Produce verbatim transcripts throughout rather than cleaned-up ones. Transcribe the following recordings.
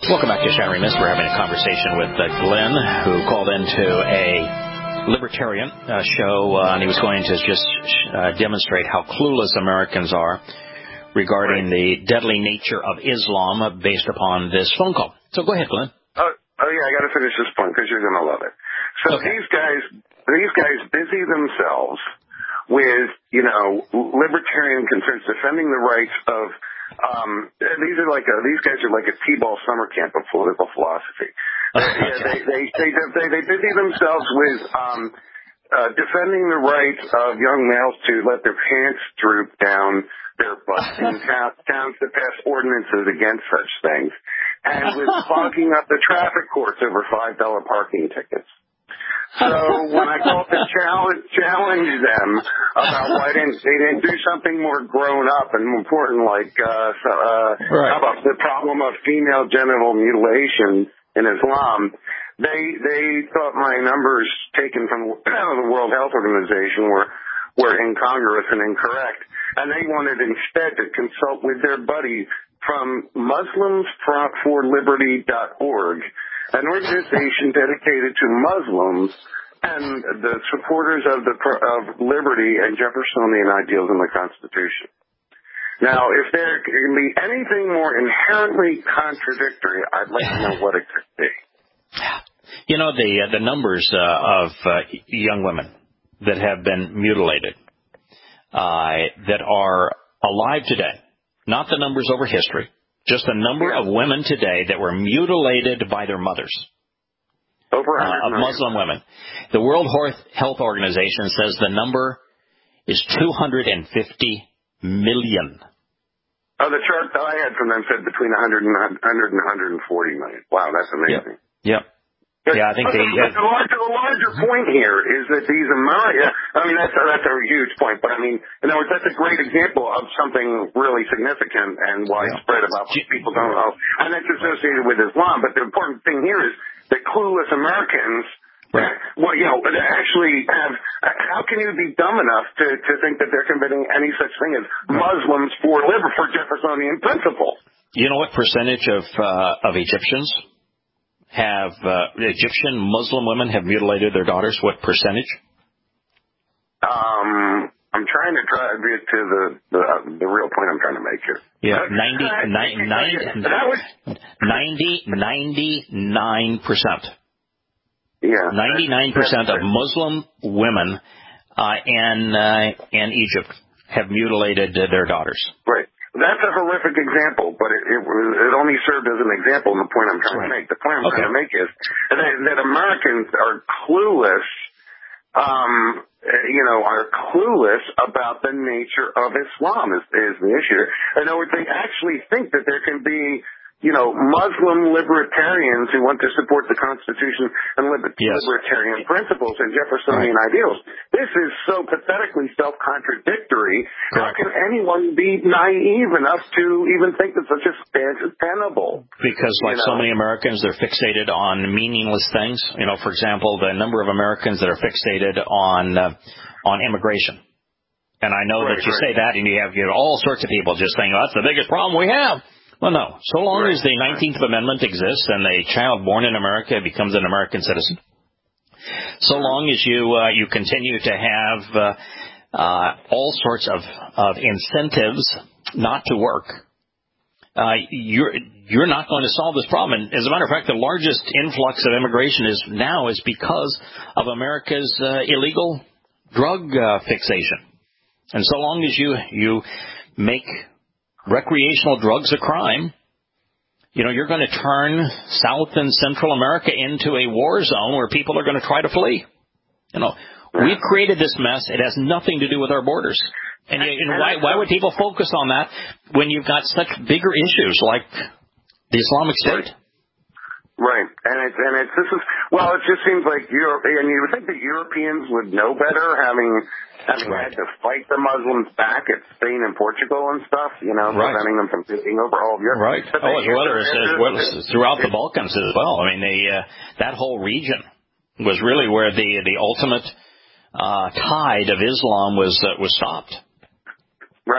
Welcome back to Shattering Myths. We're having a conversation with uh, Glenn, who called into a libertarian uh, show, uh, and he was going to just uh, demonstrate how clueless Americans are regarding right. the deadly nature of Islam based upon this phone call. So go ahead, Glenn. Oh, oh yeah, I got to finish this point because you're going to love it. So okay. these guys, these guys busy themselves with, you know, libertarian concerns, defending the rights of. Um, these are like a, these guys are like a T-ball summer camp of political philosophy. Okay. Yeah, they, they, they, they, they busy themselves with, um, uh, defending the rights of young males to let their pants droop down their butts in towns that pass ordinances against such things, and with clogging up the traffic courts over five dollar parking tickets. So when I called to challenge, challenge them about why didn't they didn't do something more grown up and more important, like uh, so, uh, right. how about the problem of female genital mutilation in Islam? They they thought my numbers taken from the World Health Organization were were incongruous and incorrect, and they wanted instead to consult with their buddy from Muslims for Liberty dot org. An organization dedicated to Muslims and the supporters of the of liberty and Jeffersonian ideals in the Constitution. Now, if there can be anything more inherently contradictory, I'd like to know what it could be. You know, the uh, the numbers uh, of uh, young women that have been mutilated, uh, that are alive today, not the numbers over history. Just the number yeah. of women today that were mutilated by their mothers. Over uh, of Muslim women. The World Health Organization says the number is two hundred fifty million. Oh, the chart that I had from them said between one hundred and one hundred and one hundred forty million. Wow, that's amazing. Yep. yep. Yeah, I think they. But the, larger, the larger point here is that these Americans. I mean, that's a, that's a huge point. But I mean, in other words, that's a great example of something really significant and widespread yeah. about what people don't know, and that's associated with Islam. But the important thing here is that clueless Americans. Right. Well, you know, actually have. How can you be dumb enough to to think that they're committing any such thing as Muslims for liber for Jeffersonian principles? You know what percentage of uh, of Egyptians have uh, Egyptian Muslim women have mutilated their daughters? What percentage? Um, I'm trying to try to get to the the, uh, the real point I'm trying to make here. Yeah, ninety, ninety, ninety, ninety-nine percent. Yeah, ninety-nine percent of Muslim women uh, in uh, in Egypt have mutilated uh, their daughters. Right. That's a horrific example, but it, it, it only served as an example in the point I'm trying right. to make. The point I'm okay. trying to make is that, that Americans are clueless, um, you know, are clueless about the nature of Islam is, is the issue. In other words, they actually think that there can be, you know, Muslim libertarians who want to support the Constitution and liber- yes. libertarian principles and Jeffersonian right. ideals. This is so pathetically self-contradictory. Correct. How can anyone be naive enough to even think that such a stance is tenable? Because, like you know? so many Americans, they're fixated on meaningless things. You know, for example, the number of Americans that are fixated on uh, on immigration. And I know right, that you right. say that, and you have you know, all sorts of people just saying, oh, that's the biggest problem we have. Well, no. So long right. as the nineteenth Amendment exists and a child born in America becomes an American citizen, so long as you uh, you continue to have uh, uh, all sorts of, of incentives not to work, uh, you're you're not going to solve this problem. And as a matter of fact, the largest influx of immigration is now is because of America's uh, illegal drug uh, fixation. And so long as you you make recreational drugs a crime, you know, you're going to turn South and Central America into a war zone where people are going to try to flee. You know, we've created this mess. It has nothing to do with our borders. And, you, and why, why would people focus on that when you've got such bigger issues like the Islamic State? Right. And it's, and it's, this is, well, it just seems like Europe, and you would think that Europeans would know better, having, having right. had to fight the Muslims back at Spain and Portugal and stuff, you know, right. preventing them from taking over all of Europe. Right. But oh, as well as, as well as throughout the Balkans as well. I mean, they, uh, that whole region was really where the, the ultimate, uh, tide of Islam was, uh, was stopped. Right.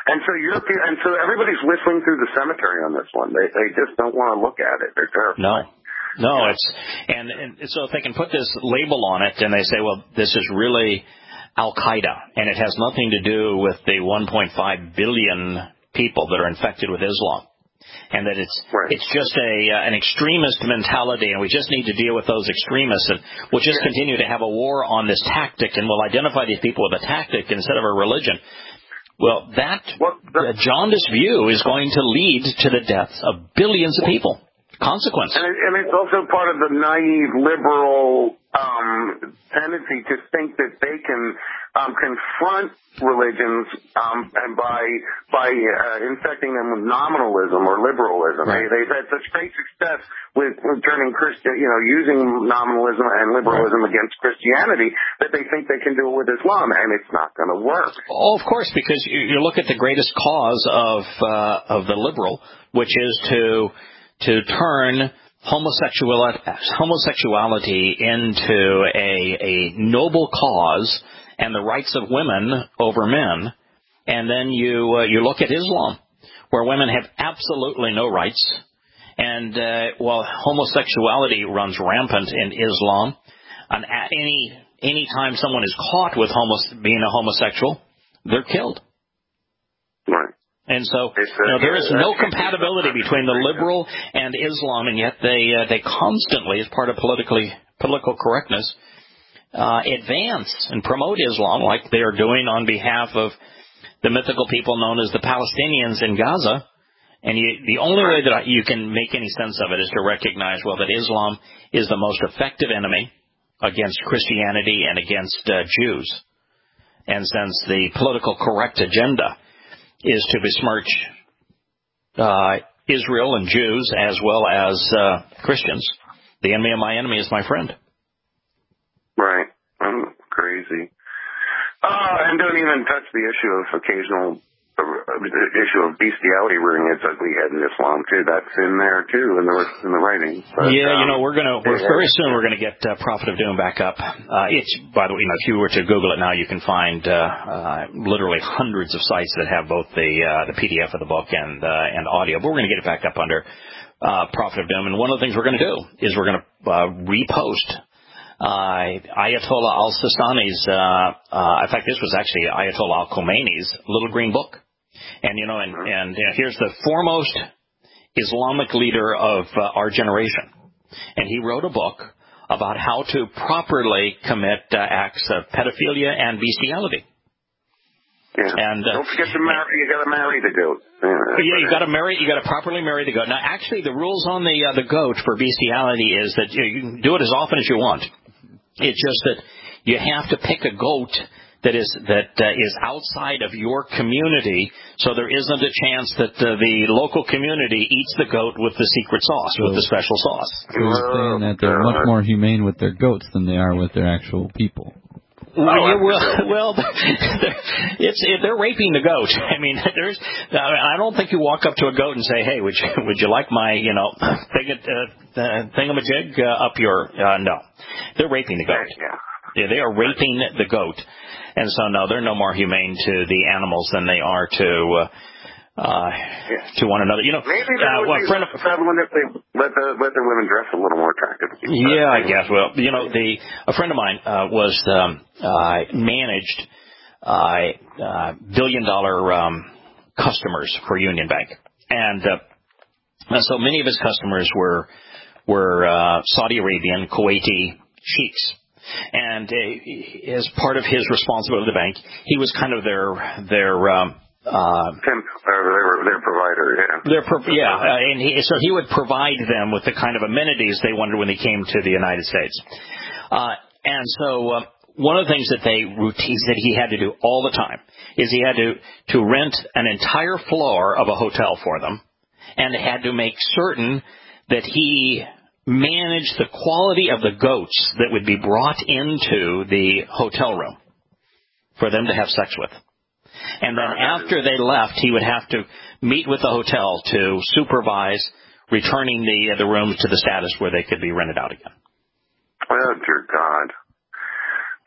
And so European, and so everybody's whistling through the cemetery on this one. They they just don't want to look at it. They're terrified. No. No, it's, and, and so if they can put this label on it and they say, well, this is really Al-Qaeda, and it has nothing to do with the one point five billion people that are infected with Islam, and that it's right. it's just a uh, an extremist mentality, and we just need to deal with those extremists, and we'll just continue to have a war on this tactic, and we'll identify these people with a tactic instead of a religion. Well, that well, the, jaundiced view is going to lead to the deaths of billions of people. Consequence. And, it, and it's also part of the naive liberal um, tendency to think that they can um, confront religions um, and by by uh, infecting them with nominalism or liberalism. Right. They, they've had such great success with, with turning Christian, you know, using nominalism and liberalism right. against Christianity that they think they can do it with Islam, and it's not going to work. Oh, of course, because you, you look at the greatest cause of uh, of the liberal, which is to to turn homosexuality, homosexuality into a, a noble cause and the rights of women over men. And then you uh, you look at Islam, where women have absolutely no rights. And uh, while homosexuality runs rampant in Islam, and at any any time someone is caught with homo- being a homosexual, they're killed. Right. And so, you know, there is no compatibility between the liberal and Islam, and yet they uh, they constantly, as part of politically political correctness, uh, advance and promote Islam like they are doing on behalf of the mythical people known as the Palestinians in Gaza. And you, the only way that you can make any sense of it is to recognize, well, that Islam is the most effective enemy against Christianity and against uh, Jews. And since the political correct agenda is to besmirch uh, Israel and Jews as well as uh, Christians, the enemy of my enemy is my friend. Right. I'm crazy. Uh, and don't even touch the issue of occasional uh, issue of bestiality rearing its ugly head in Islam too. That's in there too in the in the writing. But, yeah, um, you know, we're gonna we're very soon we're gonna get uh, Prophet of Doom back up. Uh, it's by the way, you know, if you were to Google it now, you can find uh, uh, literally hundreds of sites that have both the uh, the P D F of the book and uh, and audio. But we're gonna get it back up under uh, Prophet of Doom, and one of the things we're gonna do is we're gonna uh, repost Uh, Ayatollah al-Sistani's, uh, uh, in fact, this was actually Ayatollah al-Khomeini's little green book. And, you know, and, and you know, here's the foremost Islamic leader of uh, our generation. And he wrote a book about how to properly commit uh, acts of pedophilia and bestiality. Yeah. And uh, don't forget to marry. You got to marry the goat. Yeah, yeah you got to marry. You got to properly marry the goat. Now, actually, the rules on the uh, the goat for bestiality is that you, you can do it as often as you want. It's just that you have to pick a goat that is that uh, is outside of your community, so there isn't a chance that uh, the local community eats the goat with the secret sauce, so, with the special sauce. So you're saying that they're much more humane with their goats than they are with their actual people. Well, yeah, well, well it's it, they're raping the goat. I mean, there's. I don't think you walk up to a goat and say, "Hey, would you would you like my you know thing uh, thingamajig uh, up your?" Uh, no, they're raping the goat. Yeah, they are raping the goat, and so no, they're no more humane to the animals than they are to. Uh, Uh, yeah. to one another, you know. Maybe that uh, would well, be friend of, prevalent if they let the let the women dress a little more attractive. Yeah, I guess. Well, you know, the a friend of mine uh, was um, uh, managed uh, uh, billion dollar um, customers for Union Bank, and uh, so many of his customers were were uh, Saudi Arabian, Kuwaiti sheiks. And uh, as part of his responsibility to the bank, he was kind of their their um, Uh, Temp, uh, their, their provider, yeah. Their pro- yeah, uh, and he, so he would provide them with the kind of amenities they wanted when they came to the United States. Uh, and so uh, one of the things that they routines that he had to do all the time is he had to, to rent an entire floor of a hotel for them, and had to make certain that he managed the quality of the goats that would be brought into the hotel room for them to have sex with. And then after they left, he would have to meet with the hotel to supervise returning the the rooms to the status where they could be rented out again. Oh, dear God.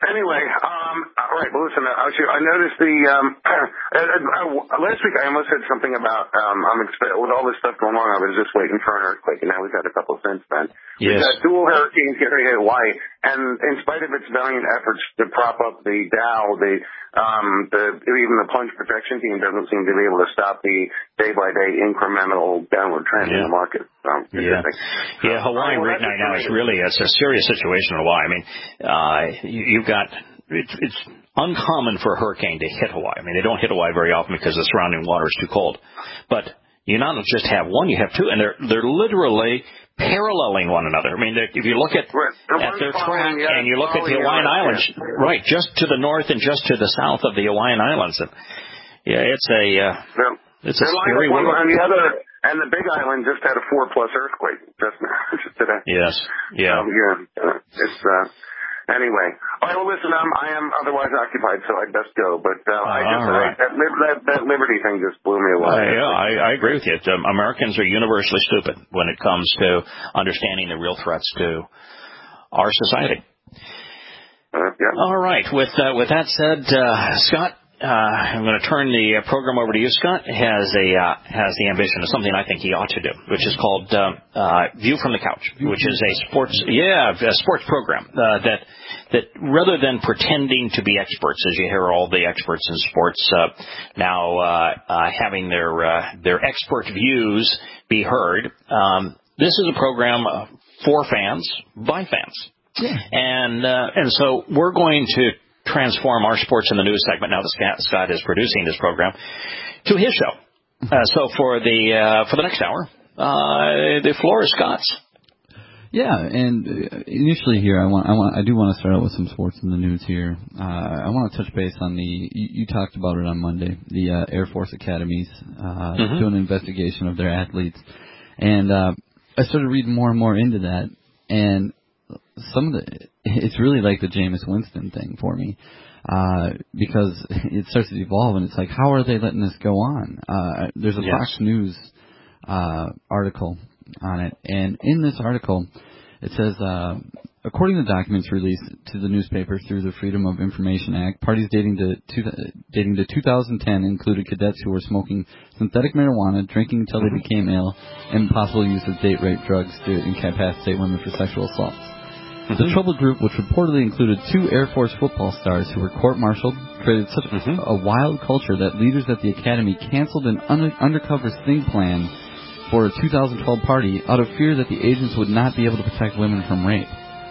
Anyway, um, all right. Well, listen. I, I noticed the um, uh, uh, last week. I almost said something about um, I'm expe- with all this stuff going on. I was just waiting for an earthquake, and now we've had a couple since then. Yes. We've got dual hurricanes getting hit Hawaii, and in spite of its valiant efforts to prop up the Dow, the um, the even the plunge protection team doesn't seem to be able to stop the day by day incremental downward trend yeah. in the market. So, yeah, yeah. Hawaii right now is really it's a serious situation in Hawaii. I mean, uh, you, you've got it's, it's uncommon for a hurricane to hit Hawaii. I mean, they don't hit Hawaii very often because the surrounding water is too cold. But you not just have one, you have two, and they're they're literally paralleling one another. I mean, if you look at right. at their track yeah, and you look at the Hawaiian Islands, yeah. right, just to the north and just to the south of the Hawaiian Islands, and yeah, it's a uh, yeah. it's a scary one world. On the other. And the Big Island just had a four plus earthquake just now, just today. Yes, yeah, um, yeah. Uh, it's uh, anyway. All right, well, listen, um, I am otherwise occupied, so I'd best go. But uh, uh, I just right. I, that, that that Liberty thing just blew me away. Uh, yeah, I, I agree with you. Um, Americans are universally stupid when it comes to understanding the real threats to our society. Uh, yeah. All right. With uh, with that said, uh, Scott. Uh, I'm going to turn the uh, program over to you. Scott has a uh, has the ambition of something I think he ought to do, which is called uh, uh, View from the Couch, which is a sports yeah a sports program uh, that that rather than pretending to be experts, as you hear all the experts in sports uh, now uh, uh, having their uh, their expert views be heard. Um, this is a program for fans by fans, yeah. and uh, and so we're going to transform our Sports in the News segment, now that Scott is producing this program, to his show. Uh, so for the uh, for the next hour, uh, the floor is Scott's. Yeah, and initially here, I want I want I do want to start out with some sports in the news here. Uh, I want to touch base on the you, you talked about it on Monday, the uh, Air Force academies uh, mm-hmm. doing an investigation of their athletes, and uh, I started reading more and more into that, and some of the it's really like the Jameis Winston thing for me, uh, because it starts to evolve, and it's like, how are they letting this go on? Uh, there's a yes. Fox News uh, article on it, and in this article, it says, uh, according to documents released to the newspaper through the Freedom of Information Act, parties dating to two, dating to two thousand ten included cadets who were smoking synthetic marijuana, drinking until they became ill, and possible use of date rape drugs to incapacitate women for sexual assault. Mm-hmm. The troubled group, which reportedly included two Air Force football stars who were court-martialed, created such mm-hmm. a wild culture that leaders at the academy canceled an un- undercover sting plan for a two thousand twelve party out of fear that the agents would not be able to protect women from rape.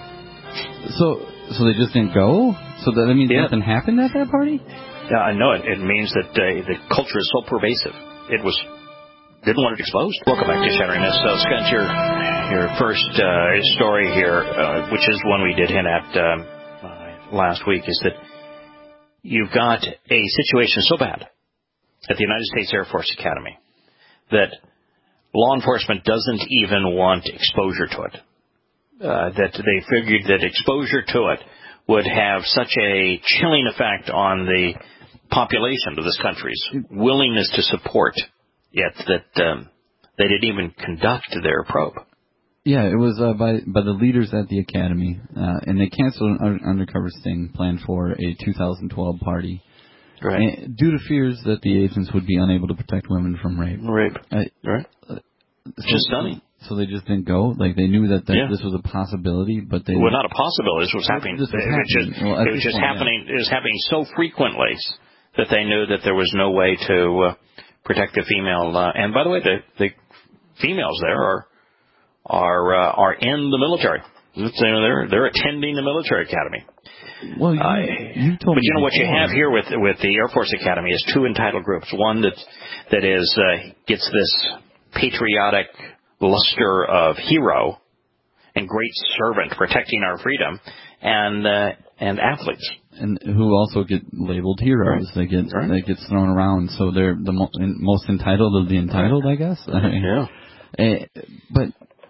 So, so they just didn't go? So that, that means yeah. nothing happened at that party? Yeah, I know it. It means that uh, the culture is so pervasive. It was didn't want it exposed. Welcome back to Shattering Myths. So, Scott, your your first uh, story here, uh, which is one we did hint at um, uh, last week, is that you've got a situation so bad at the United States Air Force Academy that law enforcement doesn't even want exposure to it. Uh, that they figured that exposure to it would have such a chilling effect on the population of this country's willingness to support it that um, they didn't even conduct their probe. Yeah, it was uh, by by the leaders at the academy, uh, and they canceled an un- undercover sting planned for a two thousand twelve party, right? And due to fears that the agents would be unable to protect women from rape. Rape, uh, right? Uh, so, Just stunning. So they just didn't go. Like they knew that, that yeah. this was a possibility, but they well, not a possibility. This was happening. This was it happening. was just, well, it was just point, happening. Yeah. It was happening so frequently that they knew that there was no way to uh, protect the female. Uh, and by the way, the the females there are are uh, are in the military. You know, they're they're attending the military academy. Well, you, uh, you told but me you know before. what you have here with with the Air Force Academy is two entitled groups. One that that is uh, gets this patriotic luster of hero and great servant protecting our freedom, and uh, and athletes, and who also get labeled heroes. Right. They get right. they get thrown around, so they're the mo- most entitled of the entitled, I guess. I mean, yeah. Uh, but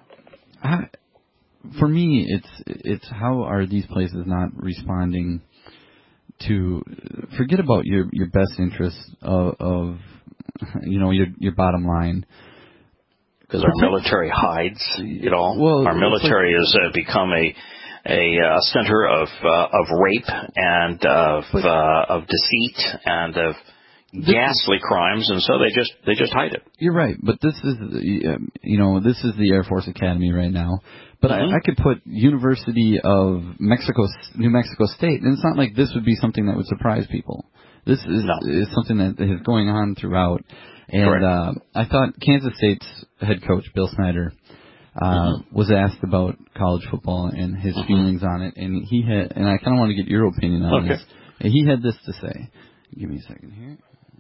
I, for me, it's it's how are these places not responding to? Forget about your your best interest of, of you know your your bottom line. Because our military hides it all. Well, our military like, has uh, become a a uh, center of uh, of rape and of uh, of deceit and of ghastly crimes, and so they just they just hide it. You're right, but this is you know this is the Air Force Academy right now. But mm-hmm. I, I could put University of Mexico, New Mexico State, and it's not like this would be something that would surprise people. This is, no. is something that is going on throughout. And uh, I thought Kansas State's head coach, Bill Snyder, uh, mm-hmm. was asked about college football and his mm-hmm. feelings on it, and he had, and I kind of want to get your opinion on okay. this. And he had this to say. Give me a second here.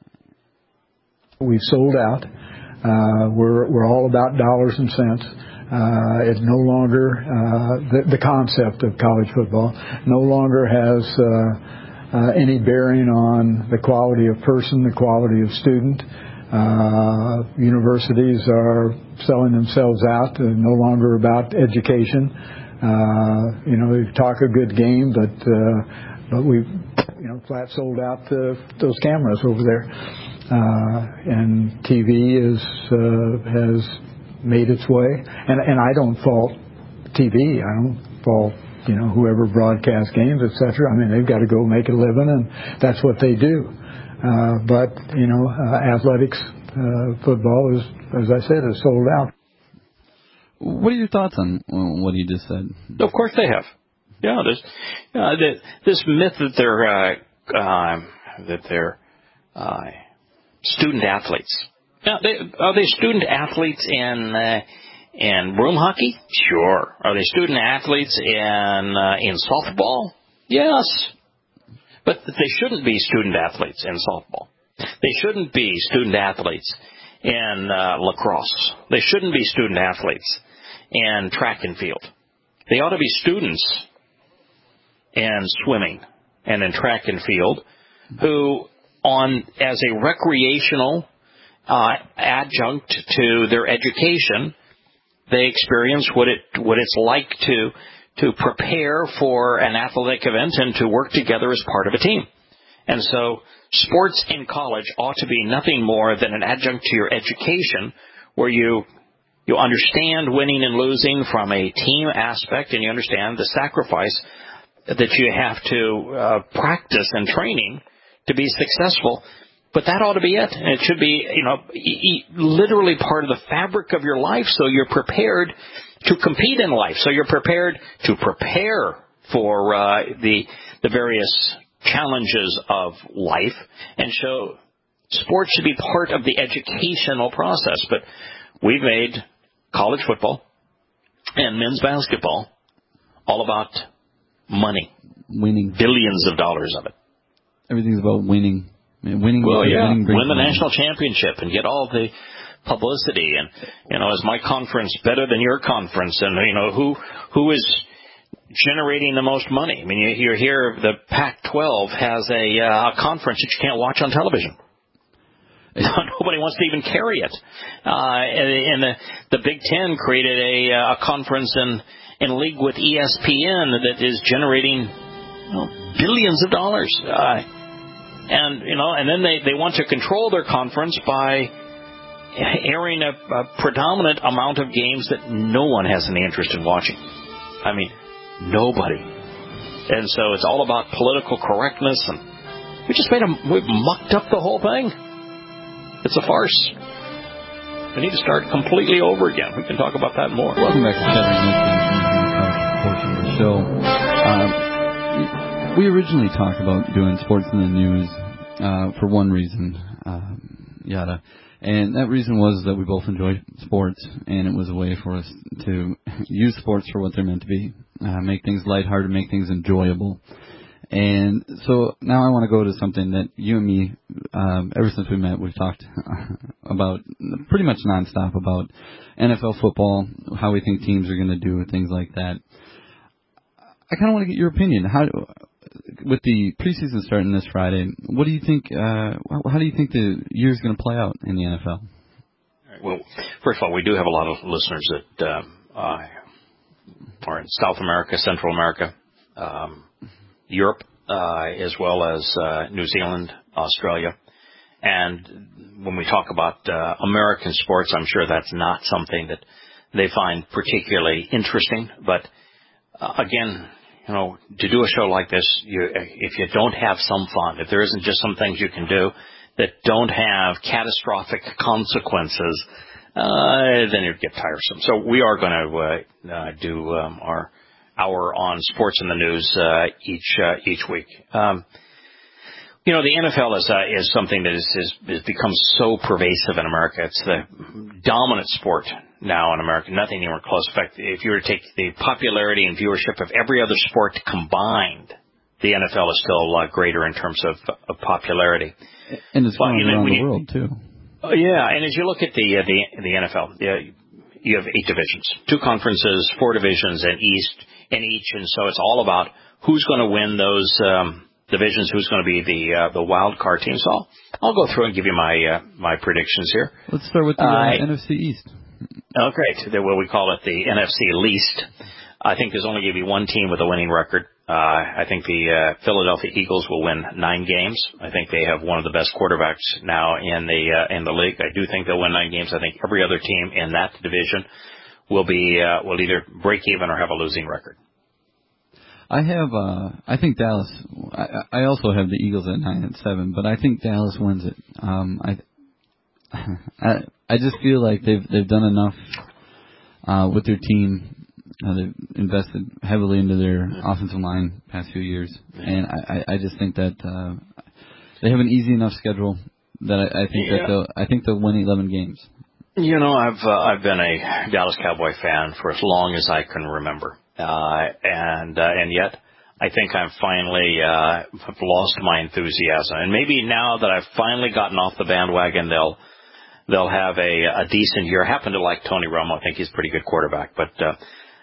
We've sold out. Uh, we're we're all about dollars and cents. Uh, it no longer uh, the, the concept of college football no longer has uh, uh, any bearing on the quality of person, the quality of student. Uh, universities are selling themselves out, uh, no longer about education. Uh, you know, we talk a good game, but uh, but we, you know, flat sold out uh, those cameras over there, uh, and T V is uh, has made its way. And and I don't fault T V. I don't fault you know whoever broadcasts games, et cetera. I mean, they've got to go make a living, and that's what they do. Uh, but, you know, uh, athletics, uh, football is, as I said, is sold out. What are your thoughts on what he just said? Of course they have. Yeah, there's, uh, the, this myth that they're, uh, uh, that they're, uh, student athletes. Now, they, are they student athletes in, uh, in room hockey? Sure. Are they student athletes in, uh, in softball? Yes. But they shouldn't be student athletes in softball. They shouldn't be student athletes in uh, lacrosse. They shouldn't be student athletes in track and field. They ought to be students in swimming and in track and field who, on as a recreational uh, adjunct to their education, they experience what it what it's like to to prepare for an athletic event and to work together as part of a team. And so sports in college ought to be nothing more than an adjunct to your education where you you understand winning and losing from a team aspect, and you understand the sacrifice that you have to uh, practice and training to be successful. But that ought to be it. And it should be, you know, e- literally part of the fabric of your life, so you're prepared to compete in life. So you're prepared to prepare for uh, the the various challenges of life. And so sports should be part of the educational process. But we've made college football and men's basketball all about money. Winning. Billions of dollars of it. Everything's about winning. Winning, well, yeah. winning Win the money. national championship and get all the publicity, and you know, is my conference better than your conference? And you know, who who is generating the most money? I mean, you, you hear the Pac twelve has a, uh, a conference that you can't watch on television. Nobody wants to even carry it. Uh, and, and the the Big Ten created a, a conference in in league with E S P N that is generating you know, billions of dollars. Uh, And, you know, and then they, they want to control their conference by airing a, a predominant amount of games that no one has any interest in watching. I mean, nobody. And so it's all about political correctness, and we just made a, we've mucked up the whole thing. It's a farce. We need to start completely over again. We can talk about that more. Welcome back to Kevin portion of the show. Um, We originally talked about doing sports in the news uh, for one reason, uh, yada, and that reason was that we both enjoy sports, and it was a way for us to use sports for what they're meant to be, uh, make things lighthearted, make things enjoyable. And so now I want to go to something that you and me, um, ever since we met, we've talked about pretty much nonstop about N F L football, how we think teams are going to do, things like that. I kind of want to get your opinion. How, with the preseason starting this Friday, what do you think? Uh, how do you think the year is going to play out in the N F L? Well, first of all, we do have a lot of listeners that uh, uh, are in South America, Central America, um, Europe, uh, as well as uh, New Zealand, Australia. And when we talk about uh, American sports, I'm sure that's not something that they find particularly interesting. But uh, again, you know, to do a show like this, you, if you don't have some fun, if there isn't just some things you can do that don't have catastrophic consequences, uh, then it'd get tiresome. So we are going to uh, uh, do um, our hour on sports in the news uh, each uh, each week. Um, you know, the N F L is uh, is something that is, is is become so pervasive in America. It's the dominant sport now in America. Nothing even close. In fact, if you were to take the popularity and viewership of every other sport combined, the N F L is still uh, greater in terms of, of popularity. And it's going you know, around the you, world too. Uh, yeah, and as you look at the uh, the the N F L, uh, you have eight divisions, two conferences, four divisions, and East in each, and so it's all about who's going to win those um, divisions, who's going to be the uh, the wild card team. So I'll, I'll go through and give you my uh, my predictions here. Let's start with the uh, uh, N F C East. Oh, great. Well, we call it the N F C least. I think there's only going to be one team with a winning record. Uh, I think the uh, Philadelphia Eagles will win nine games. I think they have one of the best quarterbacks now in the uh, in the league. I do think they'll win nine games. I think every other team in that division will be uh, will either break even or have a losing record. I have, uh, I think Dallas, I, I also have the Eagles at nine and seven, but I think Dallas wins it. Um, I, I, I just feel like they've, they've done enough, uh, with their team. Uh, they've invested heavily into their offensive line past few years. And I, I just think that, uh, they have an easy enough schedule that I, I think yeah. that they'll, I think they'll win eleven games. You know, I've, uh, I've been a Dallas Cowboy fan for as long as I can remember. Uh, and, uh, and yet I think I've finally, uh, lost my enthusiasm. And maybe now that I've finally gotten off the bandwagon, they'll, they'll have a, a decent year. I happen to like Tony Romo. I think he's a pretty good quarterback, but, uh,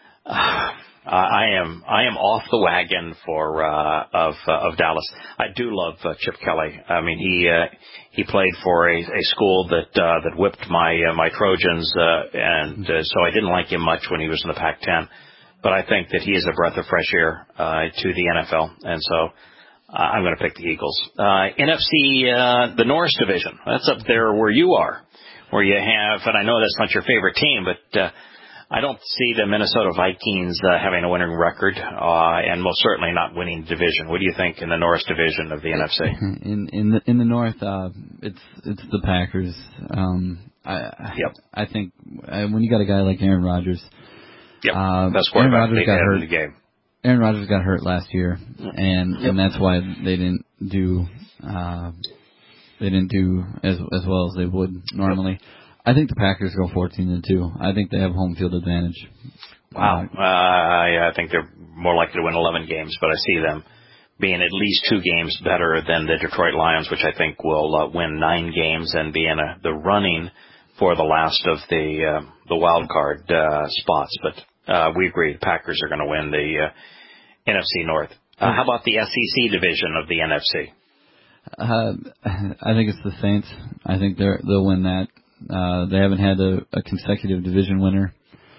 uh I am, I am off the wagon for, uh, of, uh, of Dallas. I do love uh, Chip Kelly. I mean, he, uh, he played for a, a school that, uh, that whipped my, uh, my Trojans, uh, and, uh, so I didn't like him much when he was in the Pac ten. But I think that he is a breath of fresh air uh, to the N F L, and so uh, I'm going to pick the Eagles. Uh, N F C, uh, the Norris Division, that's up there where you are, where you have, and I know that's not your favorite team, but uh, I don't see the Minnesota Vikings uh, having a winning record, uh, and most certainly not winning the division. What do you think in the Norris Division of the N F C? In in the in the North, uh, it's it's the Packers. Um, I yep. I think uh, when you got a guy like Aaron Rodgers. Yep, uh, best quarterback they got had hurt. in the game. Aaron Rodgers got hurt last year, and yep. and that's why they didn't do uh, they didn't do as as well as they would normally. Yep. I think the Packers go fourteen and two. I think they have home field advantage. Wow, uh, I, I think they're more likely to win eleven games, but I see them being at least two games better than the Detroit Lions, which I think will uh, win nine games and be in a, the running for the last of the uh, the wild card uh, spots. But uh, we agree the Packers are going to win the uh, N F C North. Uh, how about the S E C division of the N F C? Uh, I think it's the Saints. I think they're, they'll win that. Uh, they haven't had a, a consecutive division winner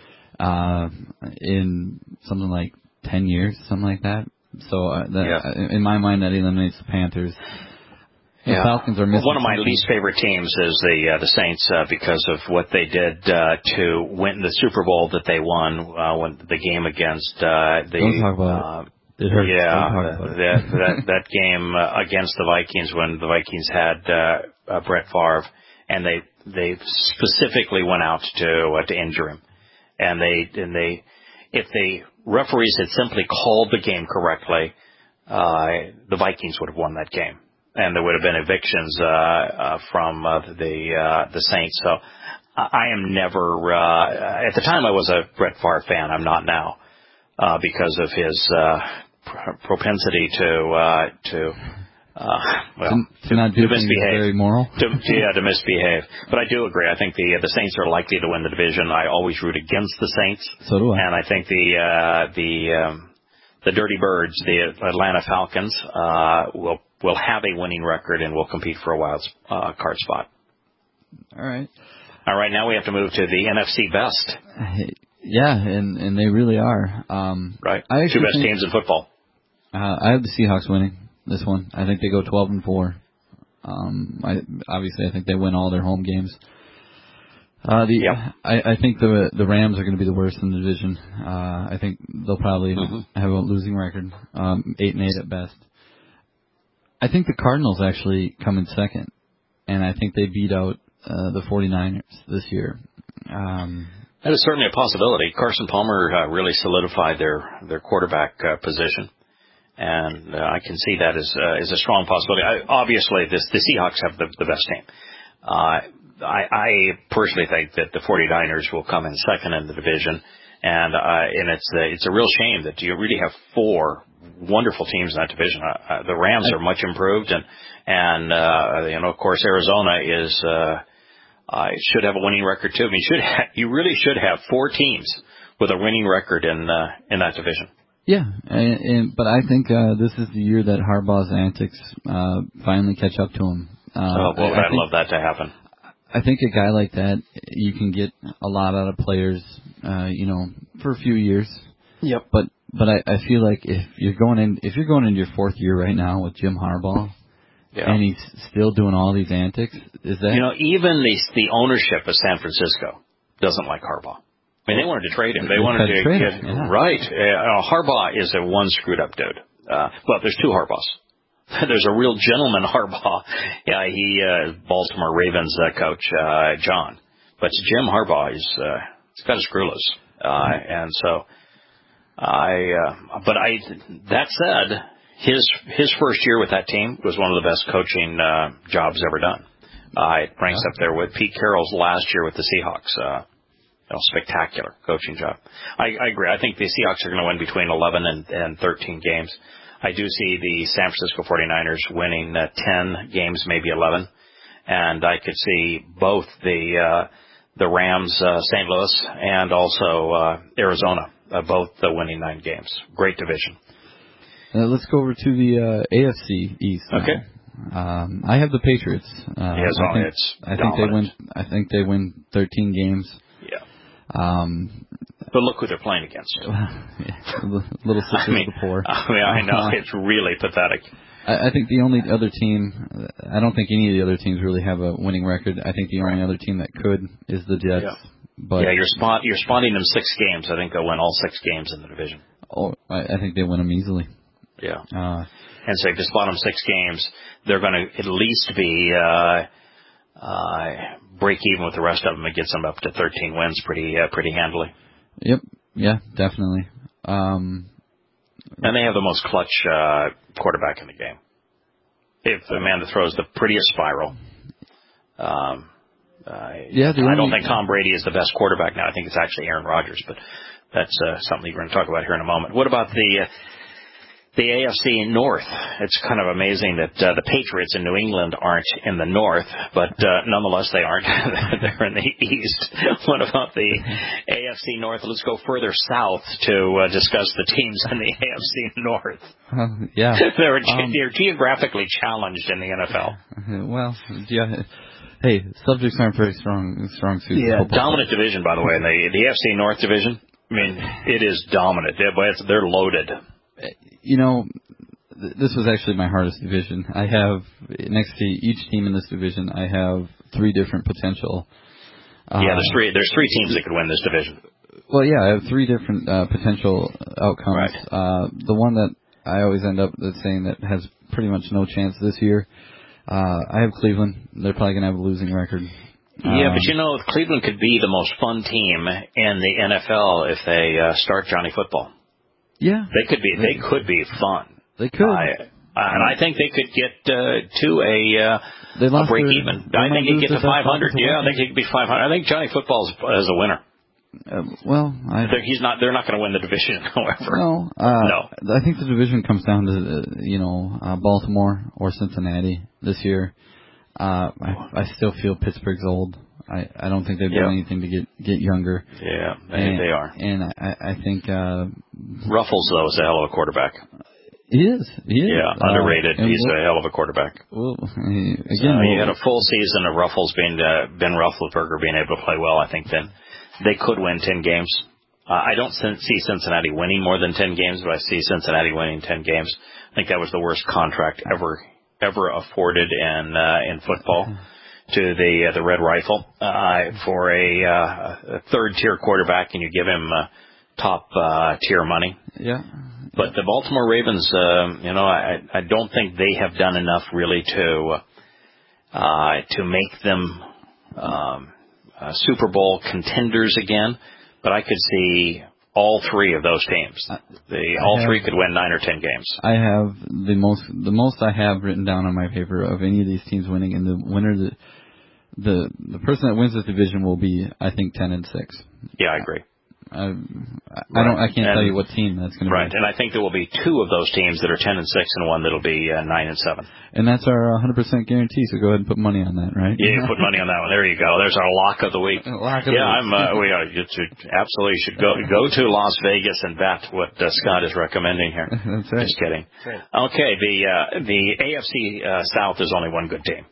uh, in something like ten years, something like that. So uh, that, yeah. in my mind, that eliminates the Panthers. The yeah. Falcons are missing. One of my something. least favorite teams is the uh, the Saints uh, because of what they did uh, to win the Super Bowl that they won uh, when the game against uh, the. Don't talk about uh, it. It hurts. Yeah, Don't talk about that, it. that that game uh, against the Vikings when the Vikings had uh, uh, Brett Favre, and they they specifically went out to uh, to injure him, and they and they if the referees had simply called the game correctly, uh, the Vikings would have won that game. And there would have been evictions uh, uh, from uh, the uh, the Saints. So I am never. Uh, at the time, I was a Brett Favre fan. I'm not now uh, because of his uh, pr- propensity to uh, to uh, well to, to not do to misbehave. Very moral. to, to, yeah, to misbehave. But I do agree. I think the the Saints are likely to win the division. I always root against the Saints. So do I. And I think the uh, the um, the Dirty Birds, the Atlanta Falcons, uh, will. will have a winning record and will compete for a wild uh, card spot. All right. All right, now we have to move to the N F C best. Yeah, and, and they really are. Um, right. I Two best think, teams in football. Uh, I have the Seahawks winning this one. I think they go twelve and four. Um, I, obviously, I think they win all their home games. Uh, the yep. I, I think the the Rams are going to be the worst in the division. Uh, I think they'll probably mm-hmm. have a losing record, um, eight and eight at best. I think the Cardinals actually come in second, and I think they beat out uh, the 49ers this year. Um, that is certainly a possibility. Carson Palmer uh, really solidified their their quarterback uh, position, and uh, I can see that as uh, as a strong possibility. I, obviously, this, the Seahawks have the, the best team. Uh, I, I personally think that the 49ers will come in second in the division, and uh, and it's a, it's a real shame that you really have four wonderful teams in that division. Uh, uh, the Rams are much improved, and and uh, you know, of course, Arizona is uh, uh, should have a winning record too. I mean, should ha- you really should have four teams with a winning record in uh, in that division. Yeah, and, and but I think uh, this is the year that Harbaugh's antics uh, finally catch up to him. Uh, oh, well, I, I I'd think, love that to happen. I think a guy like that, you can get a lot out of players, uh, you know, for a few years. Yep. But but I, I feel like if you're going in, if you're going into your fourth year right now with Jim Harbaugh, yeah. and he's still doing all these antics, is that you know even the the ownership of San Francisco doesn't like Harbaugh. I mean, they wanted to trade him. They, they wanted to trade get him, yeah. right. Uh, Harbaugh is a one screwed up dude. Uh, well, there's two Harbaughs. There's a real gentleman Harbaugh. Yeah, he uh, Baltimore Ravens uh, coach uh, John, but Jim Harbaugh is uh, he's got a screw loose, uh, mm-hmm. and so I. Uh, but I. That said, his his first year with that team was one of the best coaching uh, jobs ever done. Uh, it ranks up there with Pete Carroll's last year with the Seahawks. Uh, you know, spectacular coaching job. I, I agree. I think the Seahawks are going to win between eleven and, and thirteen games. I do see the San Francisco 49ers winning uh, ten games, maybe eleven, and I could see both the uh, the Rams, uh, Saint Louis, and also uh, Arizona, uh, both uh, winning nine games. Great division. Uh, let's go over to the uh, A F C East. Now. Okay. Um, I have the Patriots. Uh, yes, I think, it's I think they win. I think they win thirteen games. Yeah. Um, But look who they're playing against. yeah, little sisters I mean, of the poor. I mean, I know. It's really pathetic. I, I think the only other team, I don't think any of the other teams really have a winning record. I think the only other team that could is the Jets. Yeah, but yeah you're, spot, you're spotting them six games. I think they'll win all six games in the division. Oh, I, I think they win them easily. Yeah. Uh, and so if you spot them six games, they're going to at least be uh, uh, break even with the rest of them. It gets them up to thirteen wins pretty uh, pretty handily. Yep. Yeah, definitely. Um, and they have the most clutch uh, quarterback in the game. If the man that throws the prettiest spiral. Um, uh, yeah, I don't think Tom Brady is the best quarterback now. I think it's actually Aaron Rodgers, but that's uh, something we're going to talk about here in a moment. What about the... Uh, The A F C North? It's kind of amazing that uh, the Patriots in New England aren't in the North, but uh, nonetheless they aren't. They're in the East. What about the A F C North? Let's go further south to uh, discuss the teams in the A F C North. Uh, yeah. they're, um, they're geographically challenged in the N F L. Well, yeah. Hey, subjects aren't very strong, strong suits. Yeah, dominant division, by the way. In the, the A F C North division, I mean, it is dominant. They're, they're loaded. You know, th- this was actually my hardest division. I have, next to each team in this division, I have three different potential. Uh, yeah, there's three There's three teams that could win this division. Well, yeah, I have three different uh, potential outcomes. Right. Uh, the one that I always end up saying that has pretty much no chance this year, uh, I have Cleveland. They're probably going to have a losing record. Yeah, um, but you know, Cleveland could be the most fun team in the N F L if they uh, start Johnny Football. Yeah, they could be. They could be fun. They could, I, and I think they could get uh, to a, uh, they a break their, even. I think they get to five hundred. Yeah, I think he could be five hundred. I think Johnny Football is, is a winner. Uh, well, I, they're, he's not. They're not going to win the division, however. No, uh, no. I think the division comes down to uh, you know uh, Baltimore or Cincinnati this year. Uh, I, I still feel Pittsburgh's old. I, I don't think they've done yep. anything to get get younger. Yeah, and, they are. And I, I think uh, Ruffles though is a hell of a quarterback. He is. He is. Yeah, underrated. Uh, He's we'll, a hell of a quarterback. Well, again, so we'll, you had a full season of Ruffles being uh, Ben Roethlisberger being able to play well. I think then they could win ten games. Uh, I don't see Cincinnati winning more than ten games, but I see Cincinnati winning ten games. I think that was the worst contract ever ever afforded in uh, in football. to the uh, the Red Rifle uh, for a, uh, a third tier quarterback, and you give him uh, top uh, tier money. Yeah. But the Baltimore Ravens, uh, you know, I, I don't think they have done enough really to uh, to make them um, uh, Super Bowl contenders again. But I could see all three of those teams. The all have, three could win nine or ten games. I have the most the most I have written down on my paper of any of these teams winning, and the winner the the the person that wins this division will be, I think, ten and six. Yeah, I agree. I, I don't. I can't and, tell you what team that's going to right. be. Right, and I think there will be two of those teams that are ten and six, and one that'll be uh, nine and seven. And that's our one hundred percent guarantee. So go ahead and put money on that, right? Yeah, put money on that one. There you go. There's our lock of the week. Lock of yeah, the I'm. Uh, we are. You should, absolutely should go go to Las Vegas and bet what uh, Scott is recommending here. That's right. Just kidding. Right. Okay. The uh, the A F C uh, South is only one good team.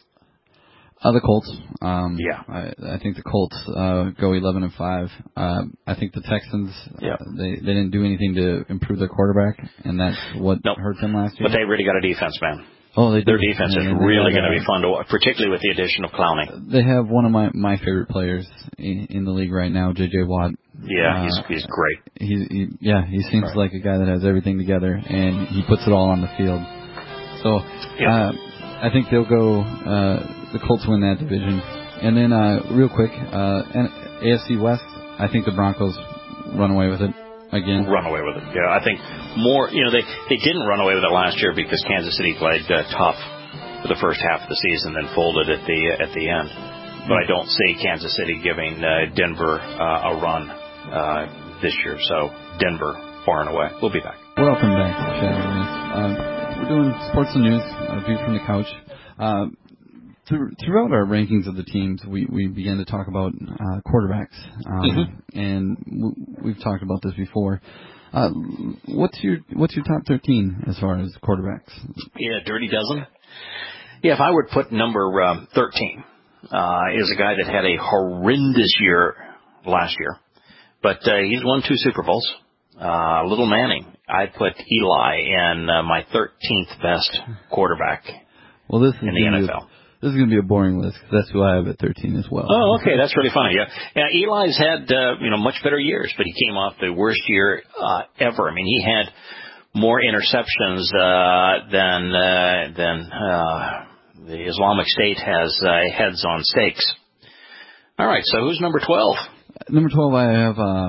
Uh, the Colts. Um, yeah, I, I think the Colts uh, go eleven and five. Uh, I think the Texans. Yeah. Uh, they they didn't do anything to improve their quarterback, and that's what nope. hurt them last year. But they really got a defense, man. Oh, they do. Their defense is really going to be fun to watch, particularly with the addition of Clowney. They have one of my my favorite players in, in the league right now, J J Watt. Yeah, uh, he's he's great. He, he yeah, he seems right. like a guy that has everything together, and he puts it all on the field. So yeah. uh, I think they'll go. Uh, the Colts win that division, and then uh, real quick, uh, A F C West. I think the Broncos run away with it again. Run away with it. Yeah, I think more. You know, they they didn't run away with it last year because Kansas City played uh, tough for the first half of the season, then folded at the at the end. But I don't see Kansas City giving uh, Denver uh, a run uh, this year. So Denver far and away. We'll be back. Welcome back, uh, we're doing sports and news, a view from the couch. Uh, Throughout our rankings of the teams, we, we began to talk about uh, quarterbacks, um, mm-hmm. and w- we've talked about this before. Uh, what's your what's your top thirteen as far as quarterbacks? Yeah, dirty dozen. Yeah, if I were to put number um, thirteen, uh, is a guy that had a horrendous year last year, but uh, he's won two Super Bowls. Uh, Little Manning. I put Eli in uh, my thirteenth best quarterback well, this is in the N F L. This is going to be a boring list because that's who I have at thirteen as well. Oh, okay, that's really funny. Yeah, yeah. Eli's had uh, you know much better years, but he came off the worst year uh, ever. I mean, he had more interceptions uh, than uh, than uh, the Islamic State has uh, heads on stakes. All right, so who's number twelve? Number twelve, I have uh,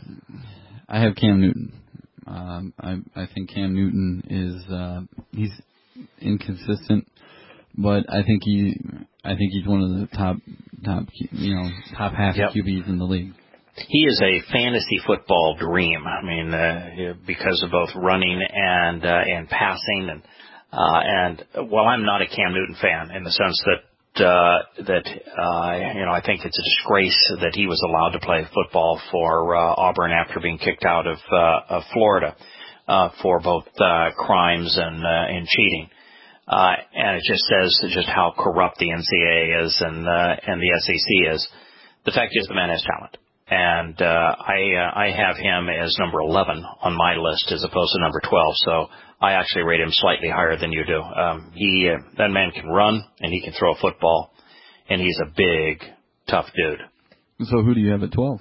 I have Cam Newton. Um, I I think Cam Newton is uh, he's inconsistent. But I think he, I think he's one of the top, top, you know, top half yep. Q Bs in the league. He is a fantasy football dream. I mean, uh, because of both running and uh, and passing, and uh, and while I'm not a Cam Newton fan in the sense that uh, that uh, you know, I think it's a disgrace that he was allowed to play football for uh, Auburn after being kicked out of uh, of Florida uh, for both uh, crimes and uh, and cheating. Uh, and it just says just how corrupt the N C double A is and, uh, and the S E C is. The fact is the man has talent. And, uh, I, uh, I have him as number eleven on my list as opposed to number twelve. So I actually rate him slightly higher than you do. Um, he, uh, that man can run and he can throw a football and he's a big, tough dude. So who do you have at twelve?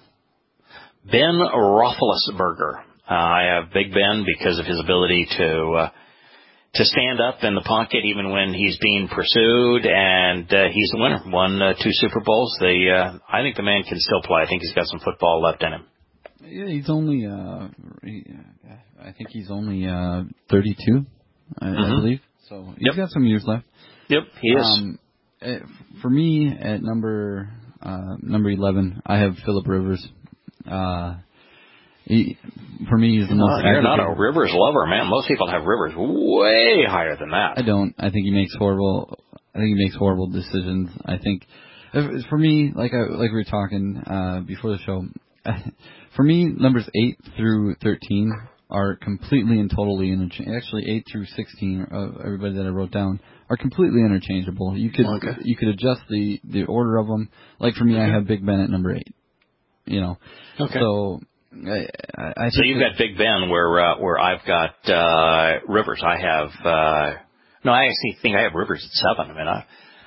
Ben Roethlisberger. Uh, I have Big Ben because of his ability to, uh, to stand up in the pocket even when he's being pursued, and uh, he's the winner. Won uh, two Super Bowls. They, uh, I think the man can still play. I think he's got some football left in him. Yeah, he's only, uh, he, I think he's only uh, thirty-two, I, mm-hmm. I believe. So he's yep. got some years left. Yep, he is. Um, for me, at number uh, number eleven, I have Phillip Rivers. Uh, He, for me, he's the no, most. You're not a Rivers lover, man. Most people have Rivers way higher than that. I don't. I think he makes horrible. I think he makes horrible decisions. I think, if, for me, like I, like we were talking uh, before the show, for me, numbers eight through thirteen are completely and totally interchangeable. Actually, eight through sixteen, uh, everybody that I wrote down, are completely interchangeable. You could okay. you could adjust the the order of them. Like for me, okay. I have Big Ben at number eight. You know. Okay. So. I, I so you've got Big Ben where uh, where I've got uh, Rivers. I have uh, no. I actually think I have Rivers at seven. I mean, I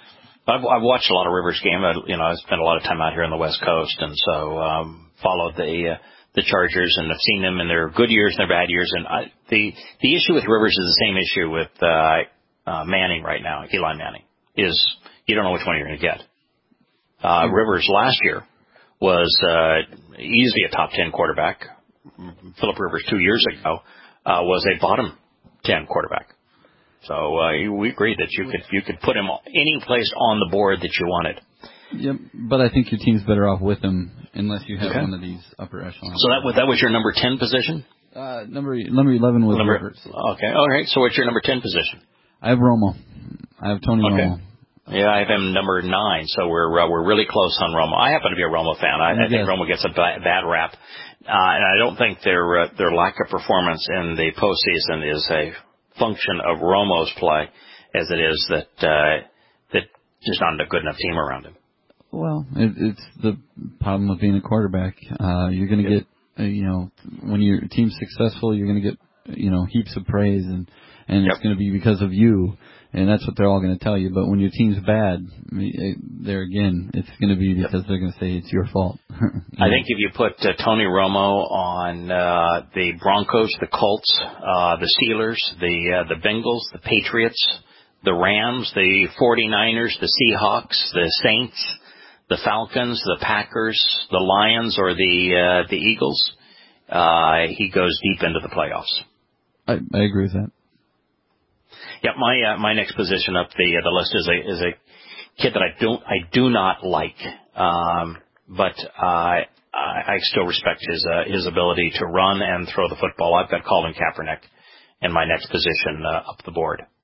I've, I've watched a lot of Rivers game. I, you know, I spent a lot of time out here on the West Coast, and so um, followed the uh, the Chargers, and I've seen them in their good years and their bad years. And I, the the issue with Rivers is the same issue with uh, uh, Manning right now. Eli Manning is you don't know which one you're going to get. Uh, Rivers last year was uh, easily a top ten quarterback. Philip Rivers two years ago uh, was a bottom ten quarterback. So uh, we agreed that you could you could put him any place on the board that you wanted. Yep, but I think your team's better off with him unless you have okay. one of these upper echelon. So that was that was your number ten position? Uh, number number eleven was number, Rivers. Okay, all right. So what's your number ten position? I have Romo. I have Tony okay. Romo. Yeah, I have him number nine. So we're uh, we're really close on Romo. I happen to be a Romo fan. I, I think Romo gets a bad, bad rap, uh, and I don't think their uh, their lack of performance in the postseason is a function of Romo's play, as it is that uh, that there's not a good enough team around him. Well, it, it's the problem with being a quarterback. Uh, you're going to yep. get, uh, you know, when your team's successful, you're going to get, you know, heaps of praise, and and yep. it's going to be because of you, and that's what they're all going to tell you. But when your team's bad, there again, it's going to be because yep. they're going to say it's your fault. you I know? think if you put uh, Tony Romo on uh, the Broncos, the Colts, uh, the Steelers, the uh, the Bengals, the Patriots, the Rams, the forty-niners, the Seahawks, the Saints, the Falcons, the Packers, the Lions, or the uh, the Eagles, uh, he goes deep into the playoffs. I, I agree with that. Yeah, my uh, my next position up the uh, the list is a is a kid that I don't I do not like, um, but uh, I I still respect his uh, his ability to run and throw the football. I've got Colin Kaepernick in my next position uh, up the board.